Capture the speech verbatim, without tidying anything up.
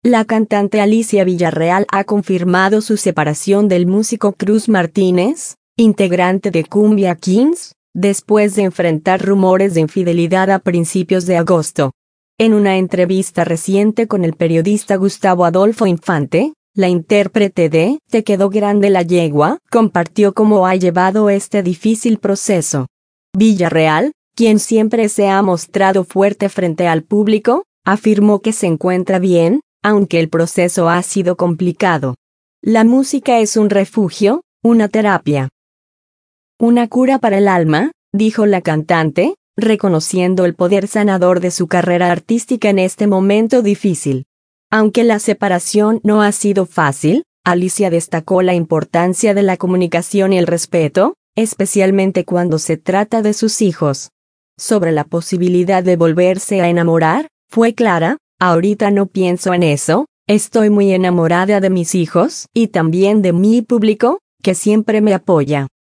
La cantante Alicia Villarreal ha confirmado su separación del músico Cruz Martínez, integrante de Cumbia Kings, después de enfrentar rumores de infidelidad a principios de agosto. En una entrevista reciente con el periodista Gustavo Adolfo Infante, la intérprete de Te quedó grande la yegua compartió cómo ha llevado este difícil proceso. Villarreal, quien siempre se ha mostrado fuerte frente al público, afirmó que se encuentra bien, aunque el proceso ha sido complicado. La música es un refugio, una terapia. Una cura para el alma, dijo la cantante, reconociendo el poder sanador de su carrera artística en este momento difícil. Aunque la separación no ha sido fácil, Alicia destacó la importancia de la comunicación y el respeto, especialmente cuando se trata de sus hijos. Sobre la posibilidad de volverse a enamorar, fue clara: ahorita no pienso en eso, estoy muy enamorada de mis hijos y también de mi público, que siempre me apoya.